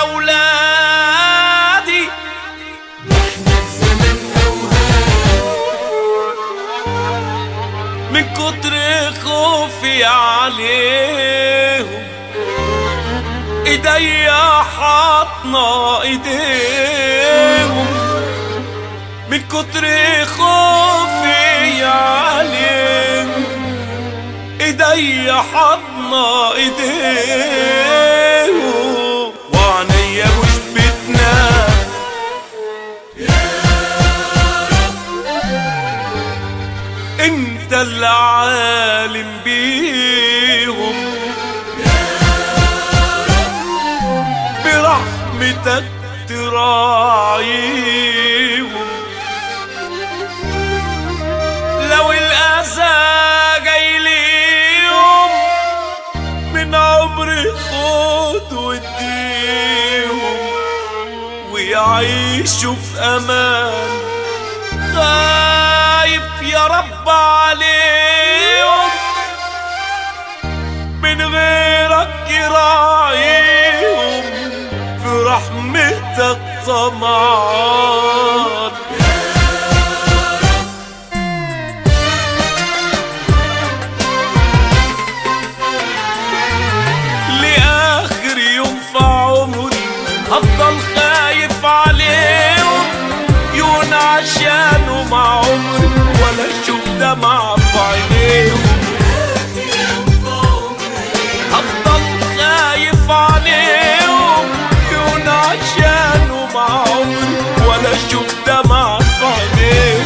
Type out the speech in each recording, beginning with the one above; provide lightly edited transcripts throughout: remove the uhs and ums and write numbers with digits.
أولادي احنا الزمن أوهام من كتر خوفي عليهم ايديا حاطنا ايديهم من كتر خوفي عليهم ايديا حاطنا ايديهم وعينيا مش بتنام يا رب انت اللي عالم بيهم برحمتك تراعيهم لو الأذى جاي ليهم من عمري خد واديهم ويعيشوا في أمان خايف يا رب عليهم من غيرك يراعيهم في رحمتك طمعان لآخر يوم في عمري هفضل خايف عليهم يون عشانهم عمري ولا اشوف دمع في عينيهم هفضل خايف عليهم يون عشانهم عمري ولا اشوف دمع في عينيهم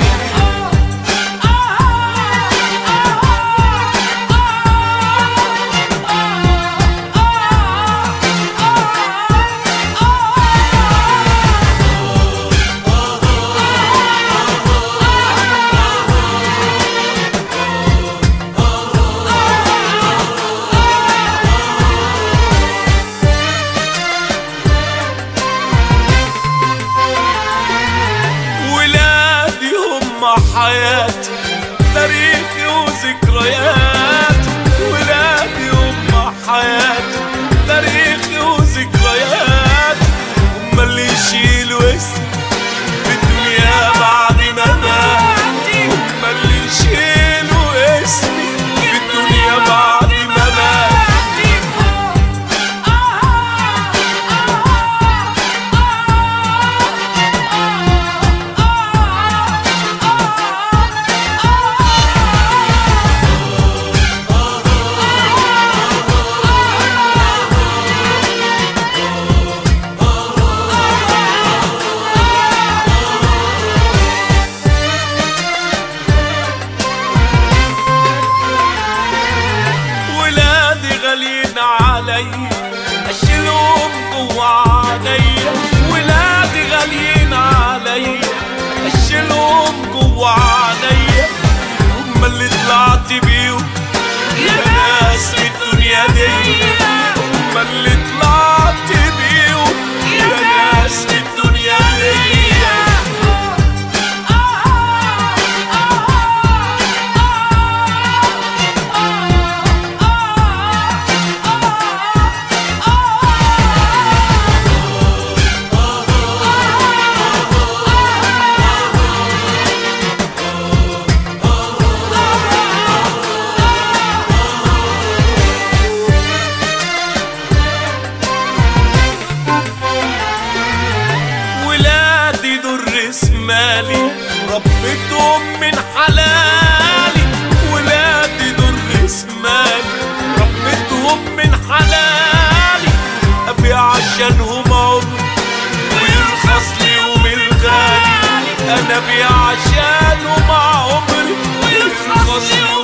حياتي تاريخي وذكرياتي ولادي هم حياتي تاريخي وذكرياتي هم اللي يشيلوا اسمي في الدنيا بعد ما مات هم اللي يشيلوا اسمي في الدنيا بعد ما مات اشيلهم جوا عينيا ولادي غاليين عليا اشيلهم جوا عينيا هم اللي طلعت بيهم يا ناس في الدنيا دي هم اللي طلعت بيهم يا ناس في الدنيا دي مالي ربيتهم من حلالي ولادي دول اسمالي ربيتهم من حلالي ابيع عشانهم عمري ويرخص لي يوم الغالي انا ابيع عشانهم عمري ويرخص لي